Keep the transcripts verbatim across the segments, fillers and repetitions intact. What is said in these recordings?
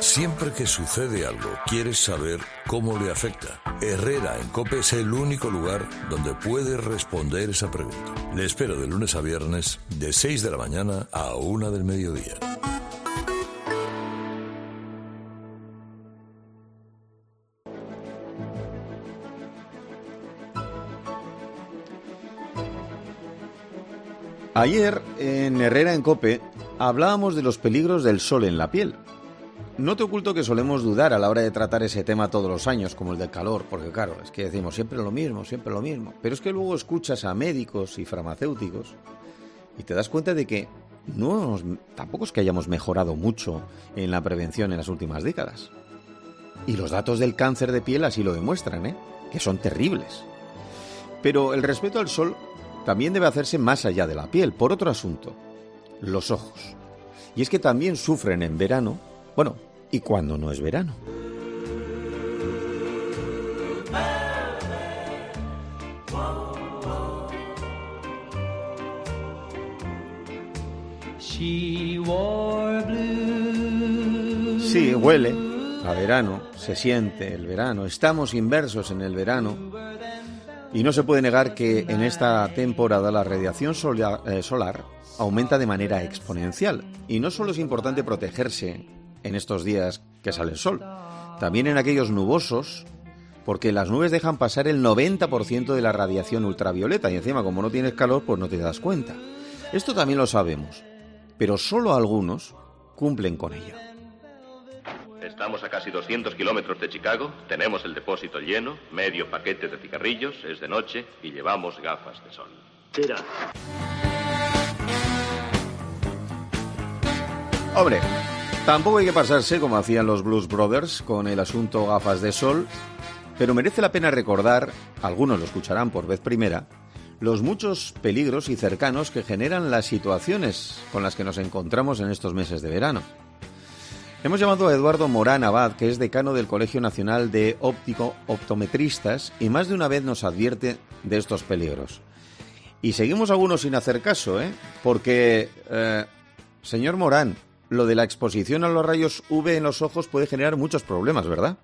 Siempre que sucede algo, quieres saber cómo le afecta. Herrera en COPE es el único lugar donde puedes responder esa pregunta. Le espero de lunes a viernes, de seis de la mañana a una del mediodía. Ayer, en Herrera en COPE, hablábamos de los peligros del sol en la piel. No te oculto que solemos dudar a la hora de tratar ese tema todos los años, como el del calor, porque claro, es que decimos siempre lo mismo, siempre lo mismo. Pero es que luego escuchas a médicos y farmacéuticos y te das cuenta de que no hemos, tampoco es que hayamos mejorado mucho en la prevención en las últimas décadas. Y los datos del cáncer de piel así lo demuestran, ¿eh? Que son terribles. Pero el respeto al sol también debe hacerse más allá de la piel, por otro asunto, los ojos. Y es que también sufren en verano, bueno, y cuando no es verano. Sí, huele a verano, se siente el verano, estamos inmersos en el verano. Y no se puede negar que en esta temporada la radiación solar, eh, solar aumenta de manera exponencial. Y no solo es importante protegerse en estos días que sale el sol, también en aquellos nubosos, porque las nubes dejan pasar el noventa por ciento de la radiación ultravioleta y encima, como no tienes calor, pues no te das cuenta. Esto también lo sabemos, pero solo algunos cumplen con ello. Estamos a casi doscientos kilómetros de Chicago, tenemos el depósito lleno, medio paquete de cigarrillos, es de noche y llevamos gafas de sol. Tira. Hombre, tampoco hay que pasarse como hacían los Blues Brothers con el asunto gafas de sol, pero merece la pena recordar, algunos lo escucharán por vez primera, los muchos peligros y cercanos que generan las situaciones con las que nos encontramos en estos meses de verano. Hemos llamado a Eduardo Morán Abad, que es decano del Colegio Nacional de Óptico-Optometristas, y más de una vez nos advierte de estos peligros. Y seguimos algunos sin hacer caso, ¿eh? Porque, eh, señor Morán, lo de la exposición a los rayos U V en los ojos puede generar muchos problemas, ¿verdad?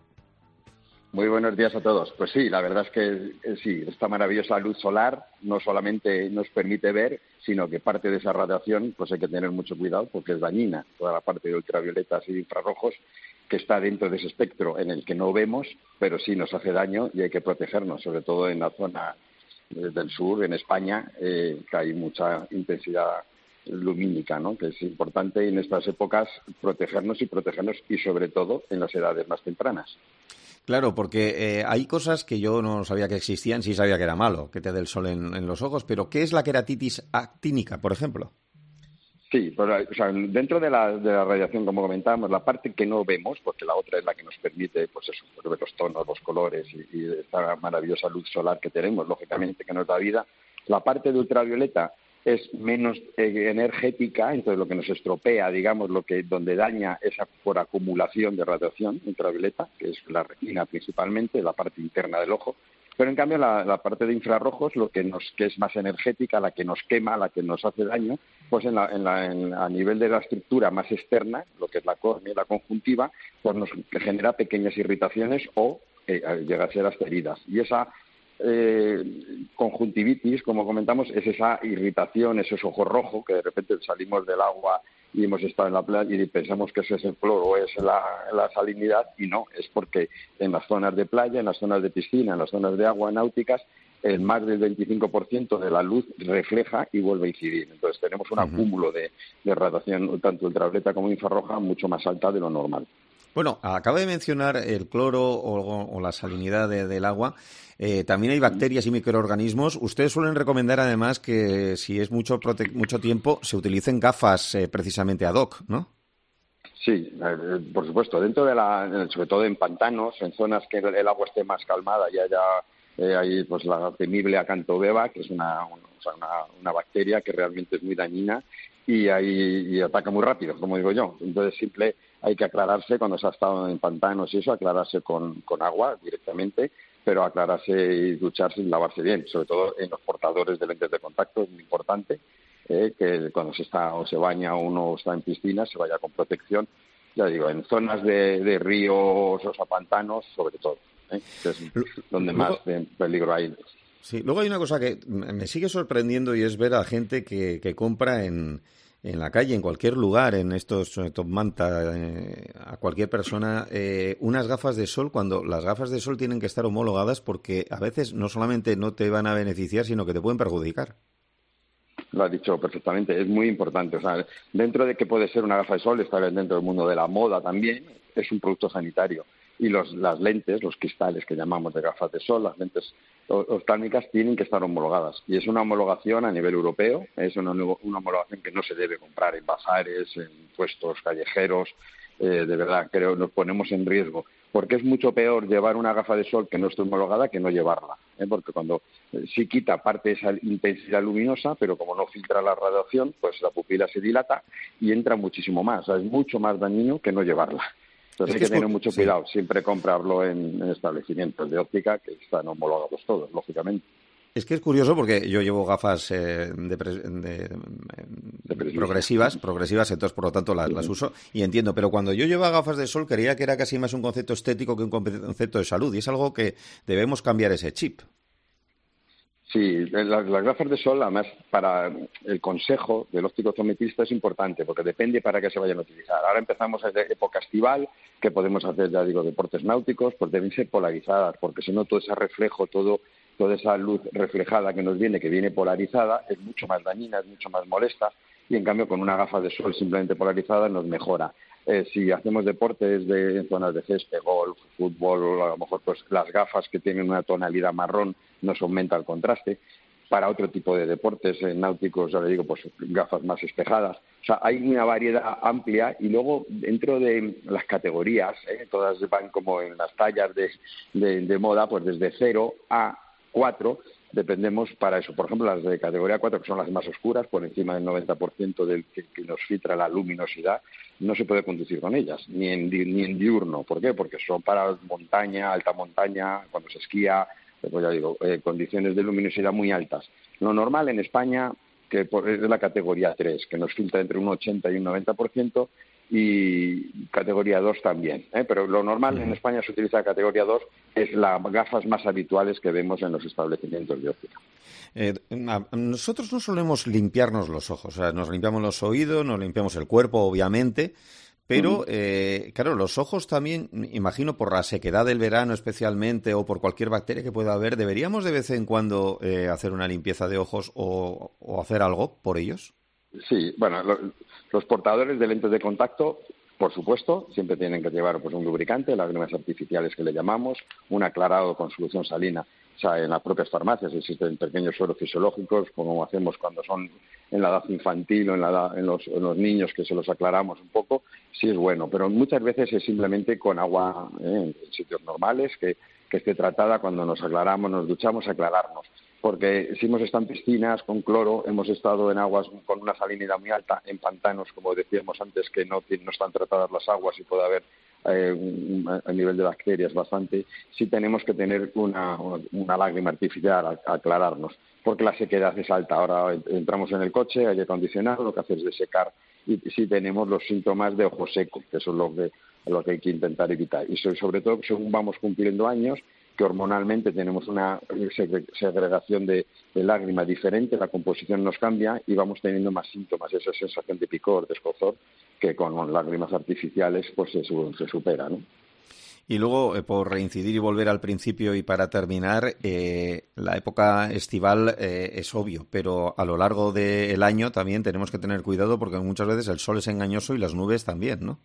Muy buenos días a todos. Pues sí, la verdad es que eh, sí, esta maravillosa luz solar no solamente nos permite ver, sino que parte de esa radiación pues hay que tener mucho cuidado porque es dañina. Toda la parte de ultravioletas y infrarrojos que está dentro de ese espectro en el que no vemos, pero sí nos hace daño y hay que protegernos, sobre todo en la zona del sur, en España, eh, que hay mucha intensidad lumínica, ¿no? Que es importante en estas épocas protegernos y protegernos y sobre todo en las edades más tempranas. Claro, porque eh, hay cosas que yo no sabía que existían, sí sabía que era malo, que te dé el sol en, en los ojos, pero ¿qué es la queratitis actínica, por ejemplo? Sí, pero, o sea, dentro de la, de la radiación, como comentábamos, la parte que no vemos, porque la otra es la que nos permite, pues eso, ver los tonos, los colores y, y esta maravillosa luz solar que tenemos, lógicamente, que nos da vida, la parte de ultravioleta es menos eh, energética, entonces lo que nos estropea, digamos, lo que donde daña es por acumulación de radiación ultravioleta, que es la retina principalmente, la parte interna del ojo, pero en cambio la, la parte de infrarrojos, lo que nos que es más energética, la que nos quema, la que nos hace daño, pues en la, en la, en, a nivel de la estructura más externa, lo que es la córnea y la conjuntiva, pues nos genera pequeñas irritaciones o eh, llega a ser hasta heridas. Y esa Eh, conjuntivitis, como comentamos, es esa irritación, ese ojo rojo que de repente salimos del agua y hemos estado en la playa y pensamos que ese es el cloro o es la, la salinidad, y no, es porque en las zonas de playa, en las zonas de piscina, en las zonas de agua náuticas, el más del veinticinco por ciento de la luz refleja y vuelve a incidir. Entonces tenemos un uh-huh. acúmulo de, de radiación, tanto ultravioleta como infrarroja, mucho más alta de lo normal. Bueno, acaba de mencionar el cloro o, o la salinidad de, del agua. Eh, también hay bacterias y microorganismos. Ustedes suelen recomendar, además, que si es mucho prote- mucho tiempo, se utilicen gafas eh, precisamente ad hoc, ¿no? Sí, eh, por supuesto. Dentro de la, sobre todo en pantanos, en zonas que el agua esté más calmada y haya eh, hay pues la temible acantobeba, que es una, una, o sea, una, una bacteria que realmente es muy dañina y, hay, y ataca muy rápido, como digo yo. Entonces, simple hay que aclararse cuando se ha estado en pantanos y eso, aclararse con, con agua directamente, pero aclararse y ducharse y lavarse bien, sobre todo en los portadores de lentes de contacto, es muy importante eh, que cuando se está o se baña uno o está en piscina se vaya con protección ya digo, en zonas de, de ríos o sea, pantanos, sobre todo, ¿eh? Que es donde más peligro hay. Sí, luego hay una cosa que me sigue sorprendiendo y es ver a gente que, que compra en, en la calle, en cualquier lugar, en estos Top Manta, eh, a cualquier persona, eh, unas gafas de sol, cuando las gafas de sol tienen que estar homologadas porque a veces no solamente no te van a beneficiar, sino que te pueden perjudicar. Lo has dicho perfectamente, es muy importante. O sea, dentro de que puede ser una gafa de sol, está dentro del mundo de la moda también, es un producto sanitario. Y los, las lentes, los cristales que llamamos de gafas de sol, las lentes oftálmicas tienen que estar homologadas. Y es una homologación a nivel europeo, es una, una homologación que no se debe comprar en bazares, en puestos callejeros. Eh, de verdad, creo nos ponemos en riesgo. Porque es mucho peor llevar una gafa de sol que no esté homologada que no llevarla. ¿eh? Porque cuando eh, sí quita parte de esa intensidad luminosa, pero como no filtra la radiación, pues la pupila se dilata y entra muchísimo más. O sea, es mucho más dañino que no llevarla. Entonces hay que, que tener mucho cuidado, sí. Siempre comprarlo en, en establecimientos de óptica que están homologados todos, lógicamente. Es que es curioso porque yo llevo gafas eh, de, pre, de, de, de progresivas, progresivas, entonces por lo tanto las, las uso y entiendo. Pero cuando yo llevaba gafas de sol creía que era casi más un concepto estético que un concepto de salud y es algo que debemos cambiar ese chip. Sí, las, las gafas de sol, además, para el consejo del óptico optometrista es importante, porque depende para qué se vayan a utilizar. Ahora empezamos a hacer época estival, que podemos hacer, ya digo, deportes náuticos, pues deben ser polarizadas, porque si no todo ese reflejo, todo toda esa luz reflejada que nos viene, que viene polarizada, es mucho más dañina, es mucho más molesta, y en cambio con una gafa de sol simplemente polarizada nos mejora. Eh, si hacemos deportes de, en zonas de césped, golf, fútbol, a lo mejor pues las gafas que tienen una tonalidad marrón nos aumenta el contraste. Para otro tipo de deportes eh, náuticos, ya le digo, pues gafas más espejadas. O sea, hay una variedad amplia y luego dentro de las categorías, eh, todas van como en las tallas de, de, de moda, pues desde cero a cuatro, dependemos para eso. Por ejemplo, las de categoría cuatro, que son las más oscuras, por encima del noventa por ciento del que, que nos filtra la luminosidad, no se puede conducir con ellas, ni en, ni en diurno. ¿Por qué? Porque son para montaña, alta montaña, cuando se esquía, pues ya digo, eh, condiciones de luminosidad muy altas. Lo normal en España, que por, es la categoría tres, que nos filtra entre un ochenta y un noventa por ciento, y categoría dos también, ¿eh? Pero lo normal en España se utiliza la categoría dos, es las gafas más habituales que vemos en los establecimientos de óptica. Eh, nosotros no solemos limpiarnos los ojos, o sea, nos limpiamos los oídos, nos limpiamos el cuerpo, obviamente, pero, eh, claro, los ojos también, imagino por la sequedad del verano especialmente o por cualquier bacteria que pueda haber, ¿deberíamos de vez en cuando eh, hacer una limpieza de ojos o, o hacer algo por ellos? Sí, bueno, lo, los portadores de lentes de contacto, por supuesto, siempre tienen que llevar pues un lubricante, lágrimas artificiales que le llamamos, un aclarado con solución salina. O sea, en las propias farmacias existen pequeños sueros fisiológicos, como hacemos cuando son en la edad infantil o en, la edad, en, los, en los niños, que se los aclaramos un poco, sí es bueno. Pero muchas veces es simplemente con agua ¿eh? en sitios normales, que, que esté tratada cuando nos aclaramos, nos duchamos, aclararnos. Porque si hemos estado en piscinas con cloro, hemos estado en aguas con una salinidad muy alta, en pantanos, como decíamos antes, que no, no están tratadas las aguas y puede haber eh, un, a nivel de bacterias bastante, sí tenemos que tener una, una lágrima artificial a, a aclararnos, porque la sequedad es alta. Ahora entramos en el coche, hay acondicionado, lo que hace es desecar y sí tenemos los síntomas de ojo seco, que eso es lo que, lo que hay que intentar evitar. Y sobre todo, según vamos cumpliendo años, que hormonalmente tenemos una segregación de, de lágrima diferente, la composición nos cambia y vamos teniendo más síntomas, esa sensación de picor, de escozor, que con lágrimas artificiales pues se, se supera, ¿no? Y luego, eh, por reincidir y volver al principio y para terminar, eh, la época estival eh, es obvio, pero a lo largo del año también tenemos que tener cuidado porque muchas veces el sol es engañoso y las nubes también, ¿no?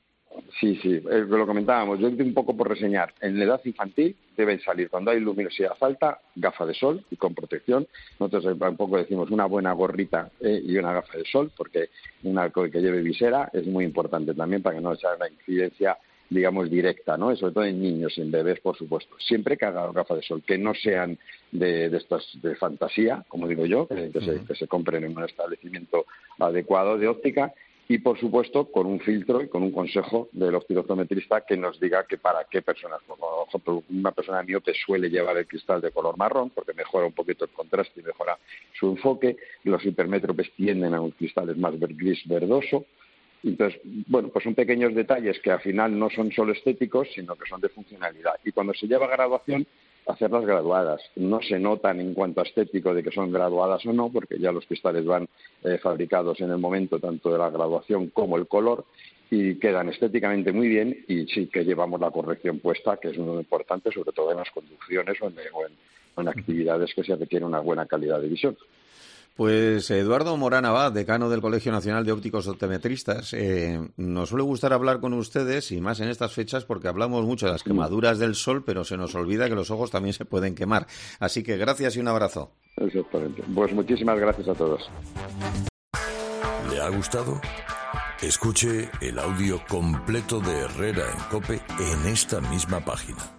Sí, sí, eh, lo comentábamos. Yo un poco por reseñar. En la edad infantil deben salir, cuando hay luminosidad alta, gafa de sol y con protección. Nosotros un poco decimos una buena gorrita eh, y una gafa de sol, porque una que lleve visera es muy importante también para que no haya una incidencia, digamos, directa, ¿no? Y sobre todo en niños y en bebés, por supuesto. Siempre que haga gafa de sol, que no sean de, de estas de fantasía, como digo yo, que, que, uh-huh. se, que se compren en un establecimiento adecuado de óptica. Y, por supuesto, con un filtro y con un consejo del optometrista que nos diga que para qué personas. Por ejemplo, una persona miope suele llevar el cristal de color marrón porque mejora un poquito el contraste y mejora su enfoque. Los hipermétropes tienden a un cristal más gris verdoso. Entonces, bueno, pues son pequeños detalles que al final no son solo estéticos, sino que son de funcionalidad. Y cuando se lleva a graduación, hacerlas graduadas. No se notan en cuanto a estético de que son graduadas o no, porque ya los cristales van eh, fabricados en el momento tanto de la graduación como el color, y quedan estéticamente muy bien, y sí que llevamos la corrección puesta, que es muy importante, sobre todo en las conducciones o en, o en, o en actividades que se requiere una buena calidad de visión. Pues Eduardo Morán Abad, decano del Colegio Nacional de Ópticos Optometristas, eh, nos suele gustar hablar con ustedes, y más en estas fechas, porque hablamos mucho de las quemaduras del sol, pero se nos olvida que los ojos también se pueden quemar. Así que gracias y un abrazo. Exactamente. Pues muchísimas gracias a todos. ¿Le ha gustado? Escuche el audio completo de Herrera en COPE en esta misma página.